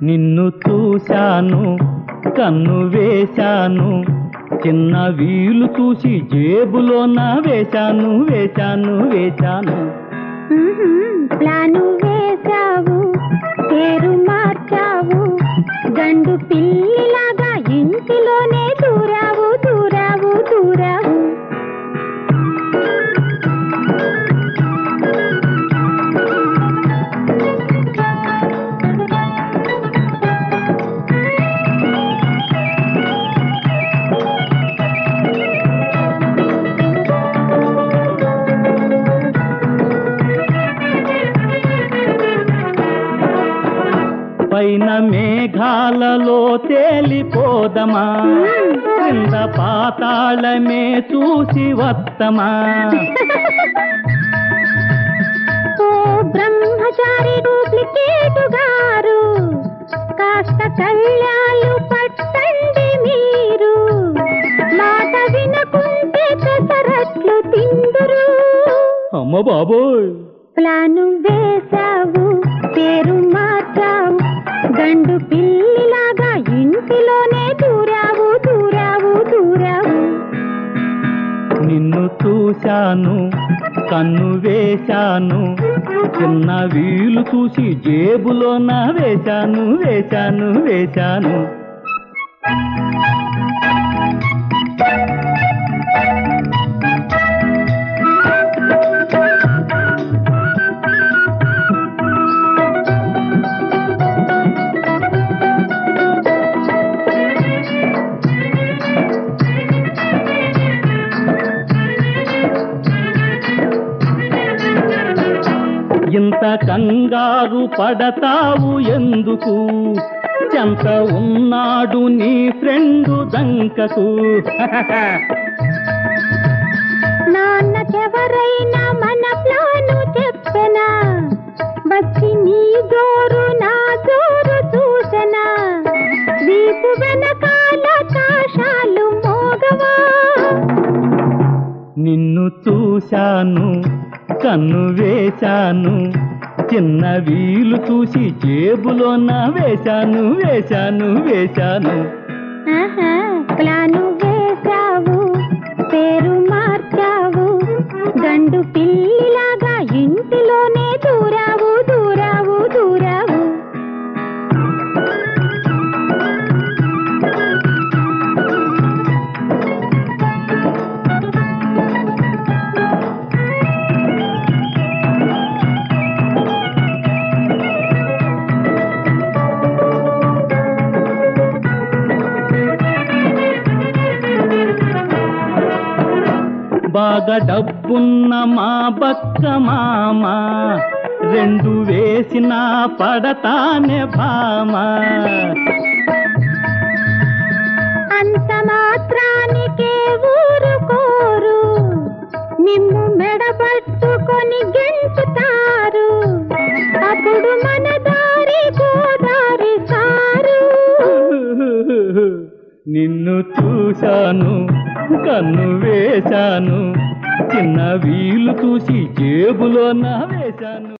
నిన్ను చూశాను కన్ను వేశాను చిన్న వీలు చూసి జేబులోన వేశాను వేశాను వేశాను ప్లాను వేశావు పేరు మార్చావు గండు పిల్లిలాగా ఇంటిలోనే దూరావు దూరావు దూరావు పైన మేఘాలలో తేలిపోదమా క్రింద పాతాళమే చూసి వత్తమా ఓ బ్రహ్మచారి డూప్లికేట్ గారు కాస్త కళ్ళాలు పట్టండి మీరు మాట వినకుంటే పెసరట్లు తిందురు అమ్మ బాబోయ్ ప్లాను వేశావు పేరు మార్చావు గండు పిల్లిలాగా ఇంటిలోనే దూరావు దూరావు దూరావు నిన్ను చూశాను కన్ను వేశాను చిన్న వీలు చూసి జేబులోన వేశాను వేశాను వేశాను ఇంత కంగారు పడతావు ఎందుకు చెంత ఉన్నాడు నీ ఫ్రెండు దంకకు నాన్నకెవరైనా మన ప్లాను చెప్పనా వచ్చి నీ జోరు నా జోరు చూసనా వీపు వెనకాల కాషాలు మోగవా నిన్ను చూశాను కన్ను వేశాను చిన్న వీలు చూసి జేబులోన వేశాను వేశాను వేశాను ప్లాను వేశావు పేరు మార్చావు గండు పిల్లిలాగా ఇంటిలోనే దూరావు దూరావు దూరావు బాగా డబ్బున్న మా బక్క మామ రెండు వేసిన పడతానే భామ అంత మాత్రానికే ఊరుకోరు నిన్ను మెడబట్టుకొని గెంటుతారు అప్పుడు మన దారి గోదారి సారు నిన్ను చూశాను కన్ను వేశాను చిన్న వీలు చూసి జేబులోన వేశాను